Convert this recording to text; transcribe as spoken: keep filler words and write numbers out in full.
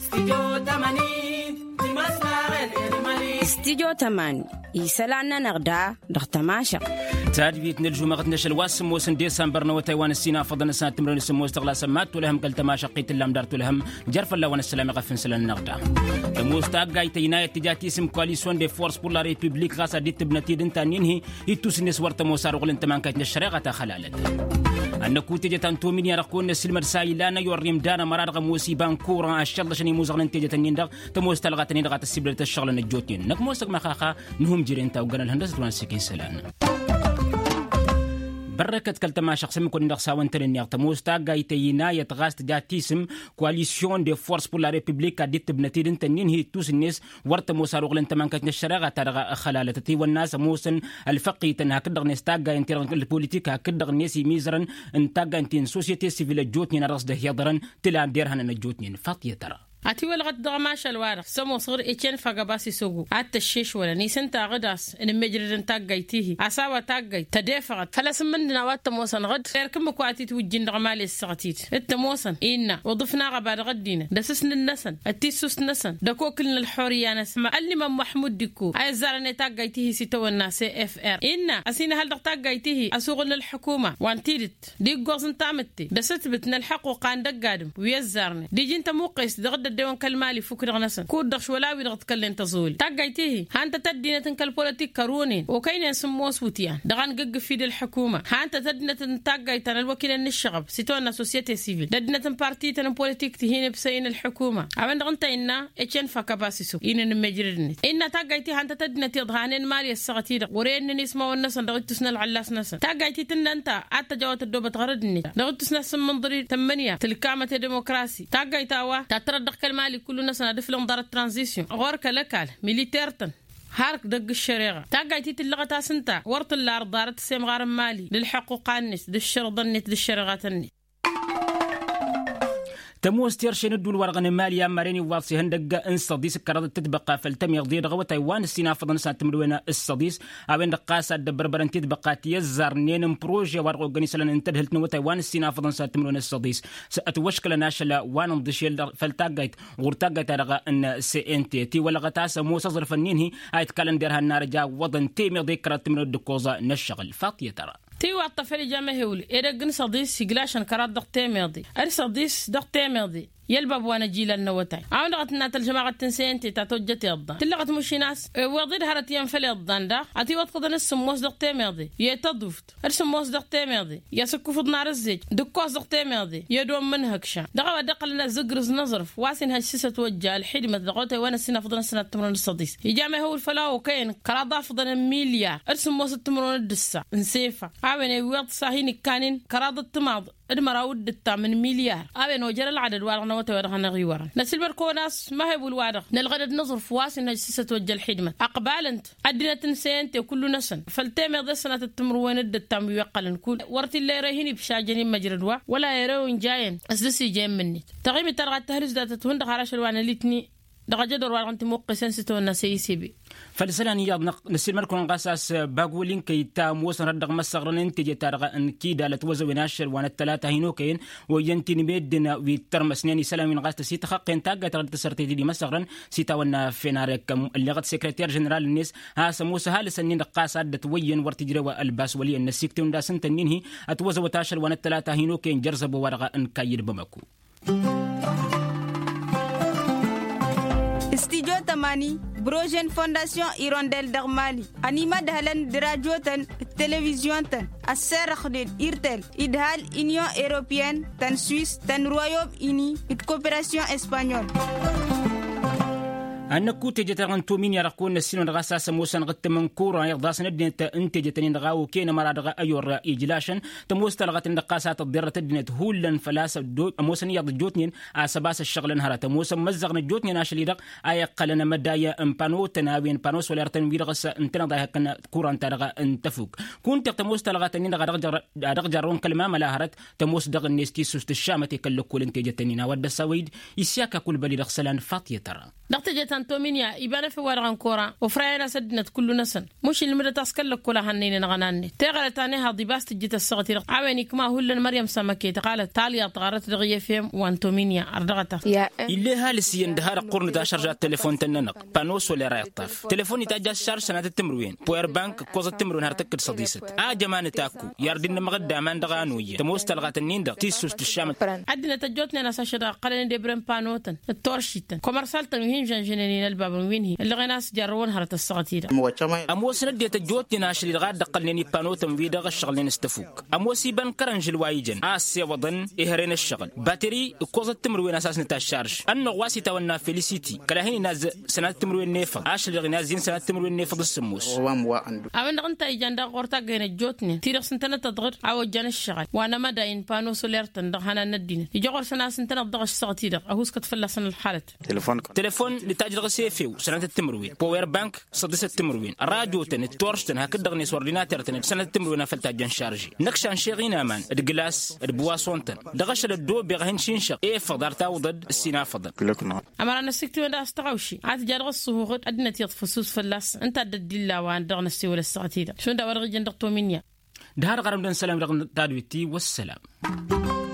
استديو تماني يسالنا نغدا دغتماشا تادبيت نلجو مغتنش الواسم وسن ديسمبر نو تايوان السينا فضلنا سنه تمرون سمو استغلا سمات ولهم قلت ما شقيت اللام دارت لهم جرف الله وانا السلام غفن سلن نغدا المستاغاي تينا اتجاتي اسم كواليسيون دي فورس بور لا ريبوبليك غاسا ديت بنتي دنتا نينهي يتوس نس ورت موسار وغلن تمان كايت الشريعه خلالت أنكو تجت تومين يرقون السلم رسائلانا يوريم دانا مرارغ موسي بانكورا الشغل شني موزغن تجت النيندغ تموس تلغت النيندغ تسبل الشغل نجوتين نك موسق مخاخا نهم جيرين تا وغن الهندسه وانسكين سلان بركة كلتما شخص مكون نقصا وانترن يغتموس تاقا يتينا يتغاست جاتيسم كواليسيون دي فورس بور لا ريبوبليك ديت بنتيدن تنين هي توس الناس ورت موسى رغلن تمان كتن الشراغة ترغى خلالتي والناس موسن الفقي تنها كدغ ناس تاقا ينترن البوليتيك هكدغ ناس ميزرن ان تاقا انتين سوسيتي سيفيل جوتنين رصده يضرن تلان ديرهن نجوتنين فاطية ترى اتي ولغت دغماش الوارق سمو صغر اتشن فغباسي سوغو ات الشيش ولا نيسن تاغداس ان مجردن تاغايتيه اساوا تاغاي تدافغت فلا سمندنا وات موسن غد يركم كواتي توجين دغمالي السغتيت ات موسن ان وضفنا غبار غدينا دسسن النسن التيسوس نسن دكوكلن الحوريه نسمع اللي من محمود ديكو اي زارني تاغايتيه سيتو الناس اف ار ان اسينا هل تاغايتيه اسوغن الحكومه وانتيدت دي غوزن تامتي دست بتن الحقوق عند قادم ويزارني دي جنت موقيس دغد ديون كلمالي فكر غنسن كود دخش ولا ويرغت كلن تزول تاغايتيه هانت تدينه تنكل بوليتيك كارونين وكاين سموس وتيان دغان قق في الحكومه هانت تدينه تاغايتن الوكيل الشعب سيتونا سوسيتي سيفيل ددينه بارتي تن بوليتيك تهين بسين الحكومه عند غنت ان اتشن فكباسيسو ان مجردني ان تاغايتي هانت تدينه تضغانين مالي السغتي ورين نسمه والنسن دغتسن العلاس نسن تاغايتي تن انت اتجاوت الدوبه تغردني دغتسن سن منظري ثمانية تلكامه ديمقراسي تاغايتاوا تتردق مالي كل الناس ندفلهم دار الترانزيشن غورك لكال ميليتيرتن هارك دق الشريعة تاقايتي تلغة تاسنتا ورط الارض دارت السيم غار مالي للحقوق النس للشرط النت للشريعات النت تموس تيرشين الدول ورغن ماليا ماريني واصي هندق ان صديس كرد تتبقى فالتم يغدير غو تايوان السينا فضن سنه تمروينا الصديس اوين دقاسه دبربرن تتبقى تيزر نين بروجي ورغو غنيسلن انتدهلت نو تايوان السينا فضن سنه تمروينا الصديس اتوشكل ناشلا وان دشيل فالتاغايت غورتاغايت رغا ان سي ان تي تي ولا غتاس موسى ظرفنين هي ايت كالندرها النار جا وضن تيمي ذكر تمرو دكوزا نشغل فاطيه ترى تي وطفل جامهولي إرجن صديس يقلاشن كرات دقتي ماضي أر صديس دقتي ماضي يلبب وانا جيل النوتاي عاون لغت نات الجماعه تنسين تي تاتوجتي الضان تلغت مشي ناس وضيد هرت ينفل الضان دا اتي وقت نص موس دقتي ماضي يتضفت ارسم موس دقتي ماضي يسكو فض نار الزيج دكوس دقتي ماضي يدوم من هكشا دغوا دقلنا زقرز نظرف واسن هالسيسه توجه الحدمه دغوتي وانا السنه فضل السنه تمرون الصديس يجامع هو الفلاو كاين كراضا فضل مليار ارسم موس تمرون الدسه نسيفه عاون ويط صاحين كانين كراضه تماض المراود دتا من مليار أبين وجر العدد وارغنا وتورغنا غيورا نسيل بركوناس ما هي بالوارغ نلغد نظر فواس نجسسة توجه الحدمة أقبال أنت أدينا تنسين كل نسن فالتيم يضي سنة التمروين الدتا ميوقلن كل ورتي اللي رهيني بشاجنين مجردوا ولا يروين جاين أسدسي جاين مني تغيمي ترغى التهرز داتا تهند خارش الوانا ليتني دغجة دور وارغنتي موقسين ستونا سيسيبي فلسلاني يضنق نسيل مركون قاساس باقولين كي تام وصن ردغ مسغرن تجي تارغ ان كيدا لتوزو ناشر وانا الثلاثه هينوكين وينتني بيدنا ويترم سنين سلام غاست سيت خقين تاغا ترد سرتي دي مسغرن سيتا ونا فينارك اللي غد سكرتير جنرال الناس ها سموسه هال سنين قاسات دتوين ورتجروا الباس ولي ان سيكتون دا سنتنين هي اتوزو تاشر وانا الثلاثه هينوكين جرزب ورغه ان كايد بمكو استديو تماني بروجين فونداسيون إيرونديل دغمالي أنيما دهلن دراجوتن تلفزيون تن السر خدين إيرتل إدهال إنيون إيروبيان تن سويس تن رويوم إني إتكوبراسيون إسبانيول أنكو تجتغن تومين يرقون السنون غاساس موسى غت من كورا يغضاس ندين انت جتنين غاو كين مراد غا ايور اجلاشن تموست لغت النقاسات الضره تدنت هولن فلاس دو موسى يض جوتنين اسباس الشغل نهار تموسى مزغن جوتنين اشلي دق اي قلنا مدايا امبانو تناوين بانوس ولا رتن ويرغس انتنا ضايا كن كورا انت انتفوك كنت تموست لغت نين غرجر رغجرون كلمه ملاهرت تموس دغ نيستي سوست الشامه كل كل انت جتنين ود السويد يسياك كل بلي رغسلان فاطيه ترى دقت أنتومينيا يبان في ورقة كورا وفرعنا سدنت كل نسن مش المدة تسكل لك كلها هنين نغناني تغلى تانيها ضباس تجيت الصغيرة عويني كما هو اللي مريم سمكي قالت تاليا طغارت رغية فيهم وأنتومينيا أردغتها يا اللي هالسي اندهار قرن دا شرجة التليفون تننق بانوس ولا راي الطاف تليفوني تاجا شارج سنة التمروين بوير بانك كوز التمرون هرتكد صديست آ جمان تاكو ياردين مغدا مان دغانوية تموس تلغات النين دغ تيسوس تشامل عدنا تجوتنا ناس شدا قلنا دبرن بانوتن التورشيتن كومرسال تنوين جنجنين الباب وينهي اللي غناس جارون هرت الصغيرة أموس ندي تجوتنا ناشري الغاد دقلني بانوتن فيدا الشغلين استفوك أموسي بان كرنج الوايجن آسيا وضن إهرين الشغل باتري كوز التمروين أساس نتا الشارج أنه واسي تونا فيليسيتي كلاهين ناز سنة التمروين نيفض عاش اللي غنازين سنة التمروين نيفض السموس أمن غنتا إيجان دا غورتا غينا جوتني تيرق سنتنا تضغر عاو جان الشغل وانا ما داين بانو سوليرتن دغهانا ندين يجغر سنة سنتنا دغش صغتي أهوس كتفلا سنة الحالة تليفون تليفون لتاجر غسيفيو سنة التمروين بوير بانك صدس التمروين الراديوتن التورشتن هكذا غني سورديناترتن سنة التمروين فلتاجان شارجي نكشان شيغينا مان الجلاس البواسونتن دغش الدو بيغهن شينشق إيه فضار تاوضد السينا فضل أمر أنا سكتي وأنا أستغوشي عاد جارغ الصهوغت أدنى تيطفصوص فلاس أنت أدد الله وأن دغنا السيولة السغتيدة شون دا ورغي جندق تومينيا دهار غرم دن سلام رغم تادويتي والسلام.